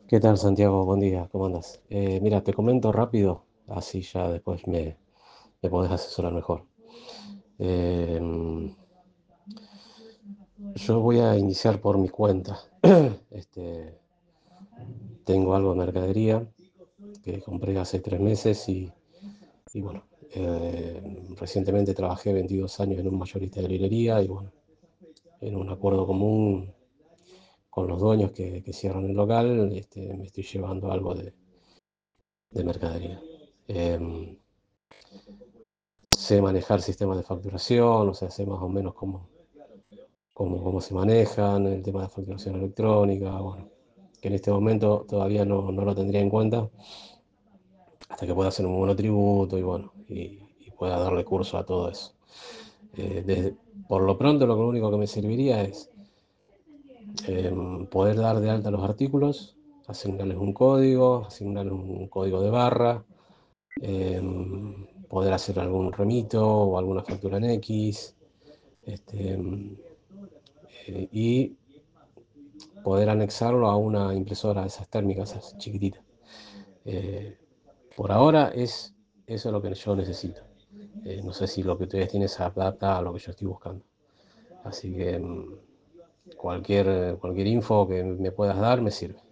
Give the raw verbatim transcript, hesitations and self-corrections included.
¿Qué tal, Santiago? Buen día, ¿cómo andas? Eh, mira, te comento rápido, así ya después me, me podés asesorar mejor. Eh, yo voy a iniciar por mi cuenta. Este, tengo algo de mercadería que compré hace tres meses y, y bueno, eh, recientemente trabajé veintidós años en un mayorista de librería y bueno, en un acuerdo común con los dueños que, que cierran el local, este, me estoy llevando algo de, de mercadería. Em, sé manejar sistemas de facturación, o sea, sé más o menos cómo, cómo, cómo se manejan el tema de facturación electrónica, bueno, que en este momento todavía no, no lo tendría en cuenta hasta que pueda hacer un monotributo y bueno, y, y pueda darle curso a todo eso. Eh, desde- por lo pronto, lo único que me serviría es eh, poder dar de alta los artículos, asignarles un código, asignarles un código de barra, eh, poder hacer algún remito o alguna factura en X, este, eh, y poder anexarlo a una impresora de esas térmicas, esas chiquititas. Eh, por ahora es eso lo que yo necesito. Eh, no sé si lo que ustedes tienen se adapta a lo que yo estoy buscando. Así que mm, cualquier, cualquier info que me puedas dar me sirve.